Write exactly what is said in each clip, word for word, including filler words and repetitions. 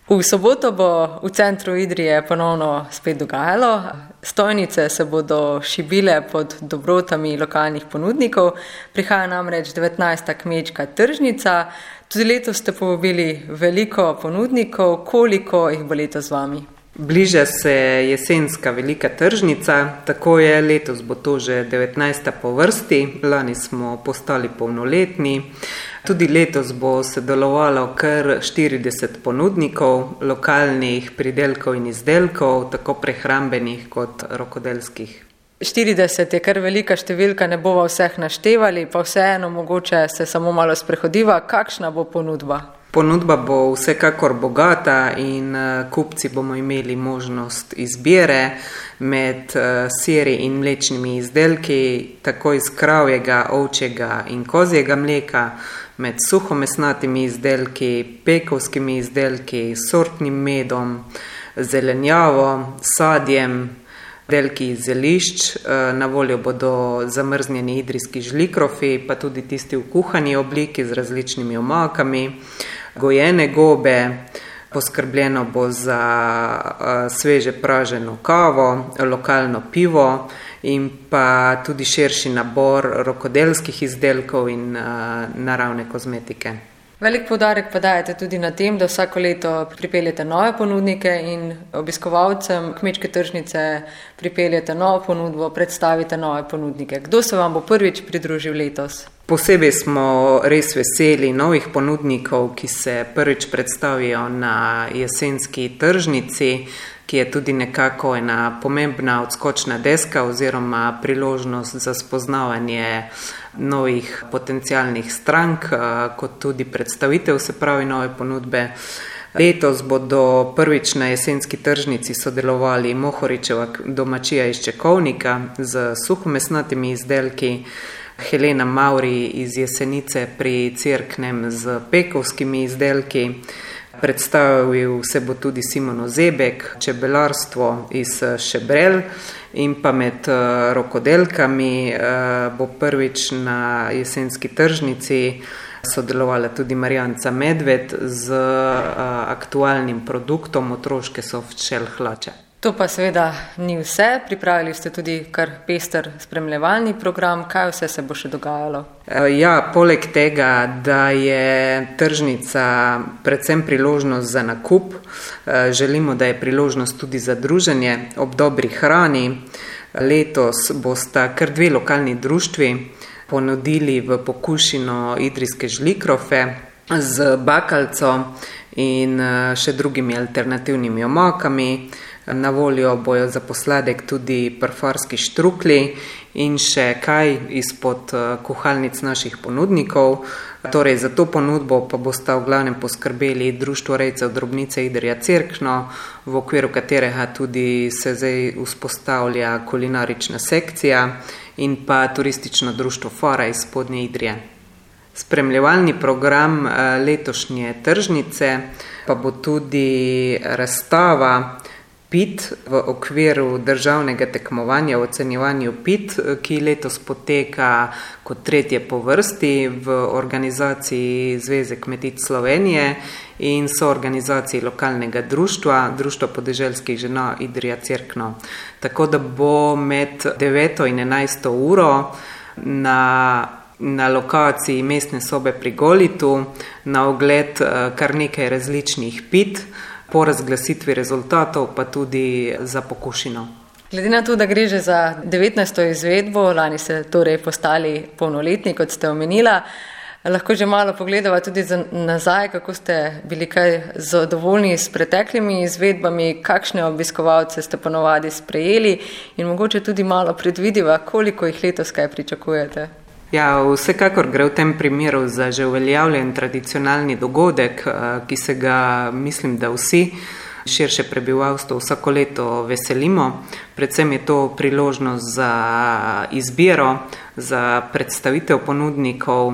V soboto bo v centru Idrije ponovno spet dogajalo. Stojnice se bodo šibile pod dobrotami lokalnih ponudnikov. Prihaja namreč devetnajsta kmečka tržnica. Tudi letos ste povabili veliko ponudnikov. Koliko jih bo letos z vami? Bliža se jesenska velika tržnica, tako je, letos bo to že devetnajsta po vrsti, lani smo postali polnoletni. Tudi letos bo sodelovalo kar štirideset ponudnikov lokalnih pridelkov in izdelkov, tako prehrambenih kot rokodelskih. štirideset je kar velika številka, ne bova vseh naštevali, pa vseeno mogoče se samo malo sprehodiva. Kakšna bo ponudba? Ponudba bo vsekakor bogata in kupci bomo imeli možnost izbire med siri in mlečnimi izdelki, tako iz kravjega, ovčjega in kozjega mleka, med suhomesnatimi izdelki, pekovskimi izdelki, sortnim medom, zelenjavo, sadjem, izdelki iz zelišč. Na voljo bodo zamrznjeni idrijski žlikrofi, pa tudi tisti v kuhani obliki z različnimi omakami, gojene gobe, poskrbljeno bo za sveže praženo kavo, lokalno pivo in pa tudi širši nabor rokodelskih izdelkov in naravne kozmetike. Velik poudarek pa dajete tudi na tem, da vsako leto pripeljete nove ponudnike in obiskovalcem kmečke tržnice pripeljete novo ponudbo, predstavite nove ponudnike. Kdo se vam bo prvič pridružil letos? Posebej smo res veseli novih ponudnikov, ki se prvič predstavijo na jesenski tržnici, ki je tudi nekako ena pomembna odskočna deska oziroma priložnost za spoznavanje novih potencialnih strank, kot tudi predstavitev, se pravi nove ponudbe. Letos bodo prvič na jesenski tržnici sodelovali Mohoričeva domačija iz Čekovnika z suhomesnatimi izdelki, Helena Mauri iz Jesenice pri Cerknem z pekovskimi izdelki. Predstavil se bo tudi Simon Ozebek, čebelarstvo iz Šebrelj, in pa med rokodelkami bo prvič na jesenski tržnici sodelovala tudi Marjanca Medved z aktualnim produktom otroške soft shell hlače. To pa seveda ni vse, pripravili ste tudi kar pester spremljevalni program. Kaj vse se bo še dogajalo? Ja, poleg tega, da je tržnica predvsem priložnost za nakup, želimo, da je priložnost tudi za druženje ob dobri hrani. Letos bosta kar dve lokalni društvi ponudili v pokušino idrijske žlikrofe z bakalco in še drugimi alternativnimi omakami. Na voljo bojo za posladek tudi prfarski štrukli in še kaj izpod kuhalnic naših ponudnikov. Torej, za to ponudbo pa bosta v glavnem poskrbeli Društvo rejcev drobnice Idrija Cerkno, v okviru katerega tudi se zdaj vzpostavlja kulinarična sekcija, in pa turistično društvo Fara iz Spodnje Idrije. Spremljevalni program letošnje tržnice pa bo tudi razstava pit v okviru državnega tekmovanja o ocenjevanju pit, ki letos poteka kot tretje po vrsti v organizaciji Zveze kmetic Slovenije in soorganizaciji lokalnega društva, Društva podeželskih žena Idrija Cerkno. Tako da bo med deveto in enajsto uro na na lokaciji mestne sobe pri Golitu na ogled kar nekaj različnih pit, po razglasitvi rezultatov pa tudi za pokušino. Glede na to, da gre že za devetnajsto izvedbo, lani ste torej postali polnoletni, kot ste omenila, lahko že malo pogledava tudi nazaj, kako ste bili kaj zadovoljni s preteklimi izvedbami, kakšne obiskovalce ste ponovadi sprejeli in mogoče tudi malo predvidiva, koliko jih letos kaj pričakujete. Ja, vsekakor gre v tem primeru za že uveljavljen tradicionalni dogodek, ki se ga, mislim, da vsi širše prebivalstvo vsako leto veselimo. Predvsem je to priložnost za izbiro, za predstavitev ponudnikov,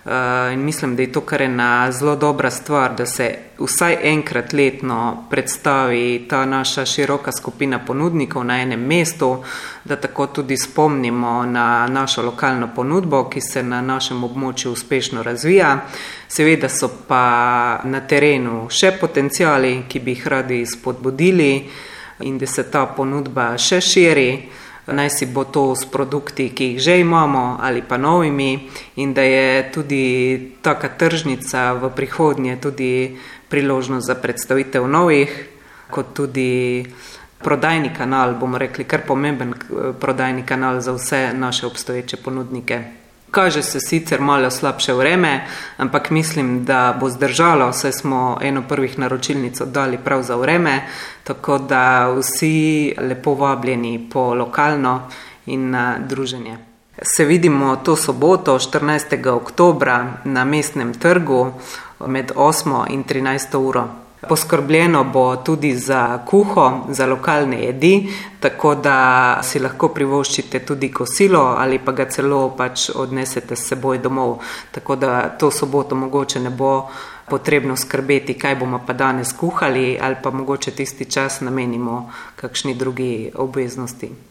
in mislim, da je to kar ena zelo dobra stvar, da se vsaj enkrat letno predstavi ta naša široka skupina ponudnikov na enem mestu, da tako tudi spomnimo na našo lokalno ponudbo, ki se na našem območju uspešno razvija. Seveda so pa na terenu še potenciali, ki bi jih radi spodbudili in da se ta ponudba še širi. Naj si bo to s produkti, ki jih že imamo, ali pa novimi, in da je tudi taka tržnica v prihodnje tudi priložnost za predstavitev novih, kot tudi prodajni kanal, bomo rekli, kar pomemben prodajni kanal za vse naše obstoječe ponudnike. Kaže se sicer malo slabše vreme, ampak mislim, da bo zdržalo, saj smo eno prvih naročilnic oddali prav za vreme, tako da vsi lepo vabljeni po lokalno in na druženje. Se vidimo to soboto, štirinajstega oktobra na Mestnem trgu med osmo in trinajsto uro. Poskrbljeno bo tudi za kuho, za lokalne jedi, tako da si lahko privoščite tudi kosilo ali pa ga celo pač odnesete s seboj domov. Tako da to soboto mogoče ne bo potrebno skrbeti, kaj bomo pa danes kuhali, ali pa mogoče tisti čas namenimo kakšni drugi obveznosti.